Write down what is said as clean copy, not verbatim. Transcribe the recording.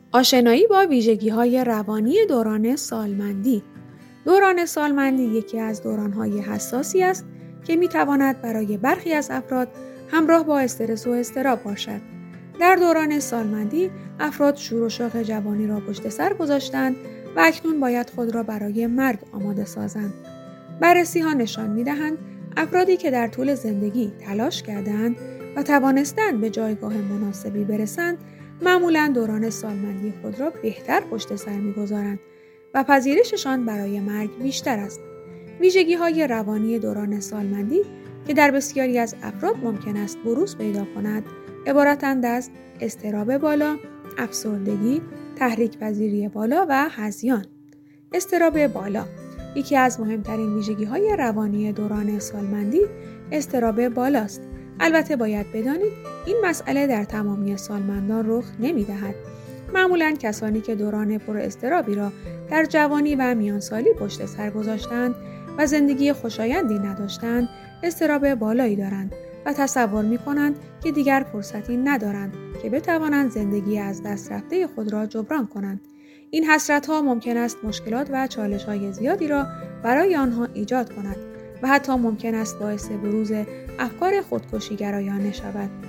آشنایی با ویژگی‌های روانی دوران سالمندی. دوران سالمندی یکی از دوران‌های حساسی است که می‌تواند برای برخی از افراد همراه با استرس و اضطراب باشد. در دوران سالمندی افراد شور و شوق جوانی را پشت سر گذاشتند و اکنون باید خود را برای مرگ آماده سازند. بررسی‌ها نشان می‌دهند افرادی که در طول زندگی تلاش کردند و توانستند به جایگاه مناسبی برسند، معمولاً دوران سالمندی خود را بهتر پشت سر می‌گذارند و پذیرششان برای مرگ بیشتر است. ویژگی‌های روانی دوران سالمندی که در بسیاری از افراد ممکن است بروز پیدا کند، عبارتند از اضطراب بالا، افسردگی، تحریک‌پذیری بالا و هذیان. اضطراب بالا یکی از مهمترین ویژگی‌های روانی دوران سالمندی اضطراب بالاست. البته باید بدانید این مسئله در تمامی سالمندان رخ نمی‌دهد. معمولاً کسانی که دوران پر اضطرابی را در جوانی و میانسالی پشت سر گذاشتند و زندگی خوشایندی نداشتند، اضطراب بالایی دارند و تصور می‌کنند که دیگر فرصتی ندارند که بتوانند زندگی از دست رفته خود را جبران کنند. این حسرت‌ها ممکن است مشکلات و چالش‌های زیادی را برای آنها ایجاد کند و حتی ممکن است باعث بروز افکار خودکشی‌گرایانه شود.